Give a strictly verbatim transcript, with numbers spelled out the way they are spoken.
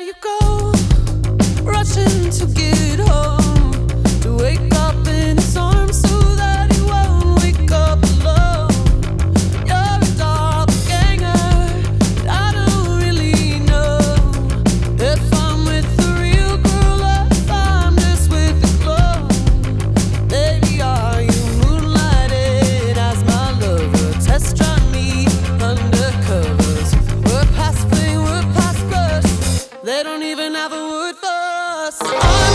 you go, rushing to get home, to wake up in his arms so that he won't wake up alone. You're a doppelganger, but I don't really know if I'm with the real girl or if I'm just with the clone. Baby, are you moonlighted as my lover? Test drive me under covers. We're past fling, we're past crush. They don't even have a word for us.